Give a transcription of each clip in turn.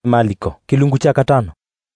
Maliko kilungu cha 5.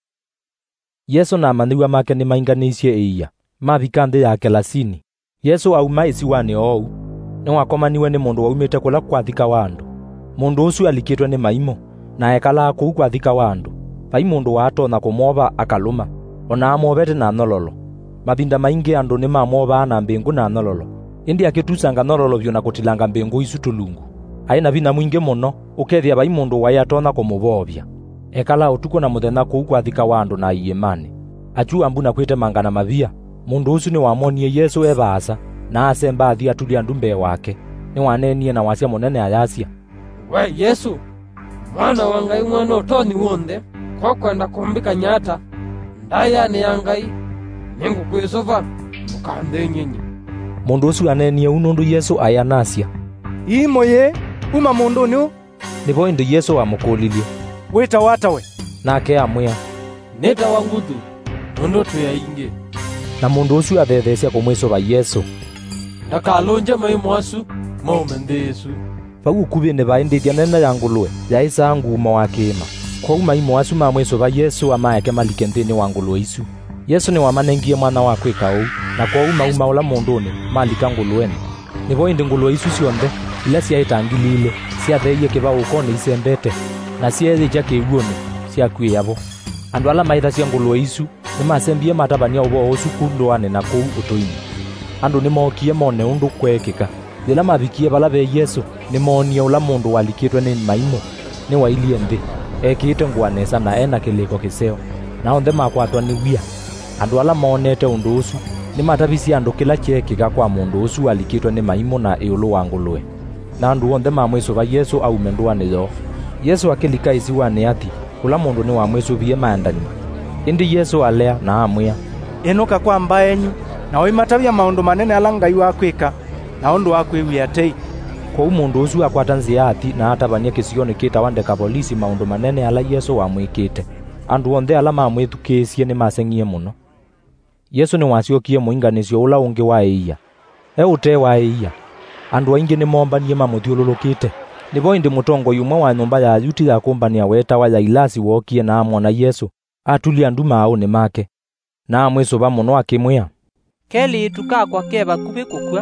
Yesu na maniwa make ni mainganisye iya mavika nthi yake Lasini. Yesu auma isiwani ou ni wakomaniwe ni mundu waumite kula kwathika wa andu. Mundu ucio alikitwe ni maimo na ekala kuu kwathika wa andu. Vai mundu watona kumova akaluma ona amovete na nololo. Mabinda maingi andu ni mamova na mbingu na nololo. Indi akitusanga nololo vyo na kutilanga mbingu isu tulungu. Aina vina mwingi muno ukethia vai mundu wayatona kumuvovya. Ekala utuko na muthenya kuu kwathika wa andu na iyemani. Achu ambuna kwite mangana mavia. Mundu ucio ni wamonie Yesu evasa na asemba athia tulia ndumbe wake. Ni wanenie na wasia munene ayasia. We Yesu, mwana wa Ngai mwana utoni wonde, kwa kwenda kumbika nyata, ndaya ni ya Ngai, ningu kwisova, mukande nyinyi. Mundu ucio anenie unundu Yesu ayanasia. Imoye, uma mundu niu? Nivo indi Yesu amukulilie. Wita watawe. Nake amwia. Neta wangudu, mundu tuya inge. Na mundu ucio athethesia kumwisova Yesu. Ndakalonje maimwasu, maumende Yesu. Vau ukuvine vaindithia nene ya ngulue, ya isa nguuma wa kima. Kwa maimo asu mamwisova Yesu amaeke malike nthini wa ngulue isu. Yesu ni wamanengie mwana wa kwika uu, na kwa uma ula munduni, malika ngulueni. Nivo indi ngulue isu sionthe, ila siaitangilile, siatheiye kivau ukoni isembete, na siathija kiiguoni, siakwie yavo. Andu ala maithasia ngulue isu, nimasembie matabania uvo usu kunduane na kuu utuini. Andu nimokie mone undu kwekika. Thila mavikie vala ve Yesu, nimonie ula mundu walikitwe ni maimo, ni wailie nthi. Ekite nguanesa na ena kiliko kiseo, na onthe makwatwa ni wia. Andu ala monete undu usu, ni matavisia andu kila chekika kwa mundu usu walikitwe ni maimo na iulu wa ngulue. Na andu onthe mamwisova Yesu aume nduani yo. Yesu akilika isiwani ati, kula mundu ni wamwisuvie maandani. Indi Yesu alea na amwia. Inuka kwa mbaenyu, na oimatavia maundu manene ala Ngai wa kwika, na undu wa kwiwia tei. Kwa mundu ucio akwata nzia ati na atavania kisioni kitawa Dekapolisi maundu manene ala Yesu wamwikite. Andu onthe ala mamwithukisie ni masengie muno. Yesu ni waciokie muinganisio ula ungi wa iya. Ute wa iya. Andu aingi ni mombanie mamuthiululukite. Nivo indi mutongo yumwe wa nyumba ya Ayuti ya kumbania wetawa Yailasi wokie na amwona Yesu atulia ndu mauni make. Na amwisova muno akimwia. Keli tukakwa keva kubi kukua.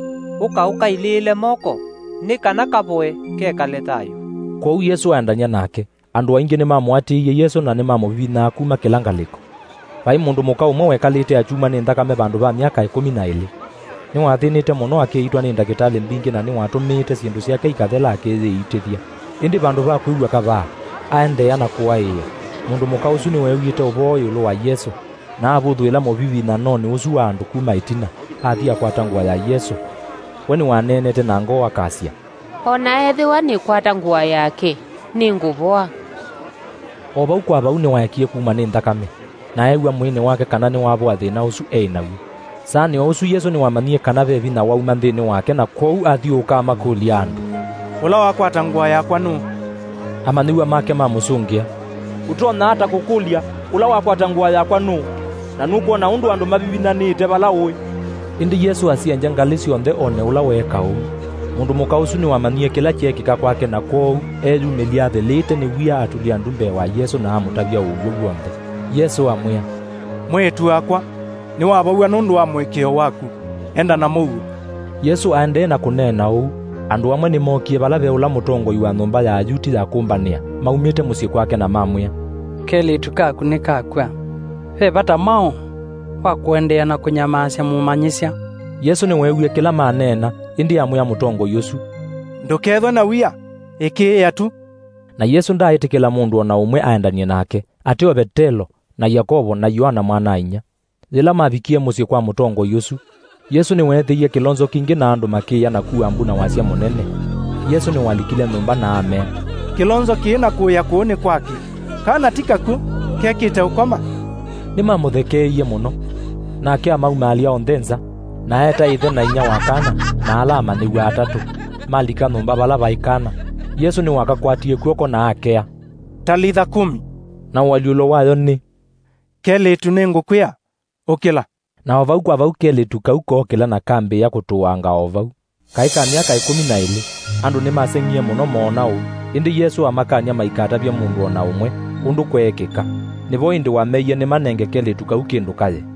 Uka ilile moko. Ni kana kavoe kekale thayo. Kwa Yesu aendania nake. Andu aingi ni mamwatiiye Yesu na ni mamuvina kuma kilangaliko. Vai mundu muka umwe wekalite achuma ni nthakame vandu va miaka 12. Ni wathinite muno akiitwa ni ndagitari mbingi na ni watumite sindu ciake ikathela akiithithia. Indi vandu va kuigua kava aendea na kuaiya. Mundu muka ucu ni wewite uvo yulu wa Yesu na avuthuila muvivi na noni ucu wa andu kuma itina athia kwata ngua ya Yesu. Weni wanenete na ngo akasia. Ona ethiwa ni kwata ngua yake ni nguvoa. Ovau kwa vau ni waekie kuma ni nthakame na ewa mwini wake kana ni wavo thina ucu einagu. Sani ucu Yesu ni wamanie kana vevi na wauma nthini wake na kwou athiuka makulia andu. Ula wakwata ngua yakwa nu? Amaniwa make mamucungia. Utona hata kukulia ula wakwata ngua yakwa nu? Na nukuona undu andu mavivinanite vala ui. Indi Yesu asienja ngali cionthe one ula weka uu. Mundu muka ucu ni wamanie kila chekika kwake na kwou eyumilia athelite ni wia atulia ndumbe wa Yesu na amutavia uguo guonthe. Yesu amwia. Mwitu wakwa, ni wavaua nundu wa mwikio waku. Enda na mugu. Yesu aendee na kunena uu. Andu amwe ni mokie vala ve ula mutongoi wa nyumba ya Ayuti ya kumbania. Maumite musyi kwake na mamwia. Keli tukaku ni kakwa. He vata mao wa kuendea na kunyamasya mumanyisya. Yesu ni wewie kila manena indi amwia mutongo yusu. Ndukethwa na wia, iki atu. Na Yesu ndaitikila mundu ona umwe aendanie nake. Atio Petelo na Yakobo na Yohana mwana inya. Zila mavikie musyi kwa mutongo yusu. Yesu ni wethiie kilonzo kingi na andu makia na kuwa mbuna wasia munene. Yesu ni walikile nyumba na ame. Kilonzo kiina kuya kuoni kwake. Kana tikaku kekite ukoma. Ni mamuthekeiye muno. Nake amaumalia onthenza na eta ithe na inya wakana na alama ni wa atatu. Malika nyumba vala vaikana. Yesu ni wakakwatie kuoko na akea. Talitha 10. Na waliulo wayo ni Keli tunengukwia ukila. Na ovau kwa vau keli tukauko okila na kambi ya kutuanga ovau. Kaika miaka 12 andu ni masengie muno mona u. indi Yesu amakania maikatavya mundu ona umwe undu kweekika, nivo indi wameiye nimanengeke litu kau kindu kaye.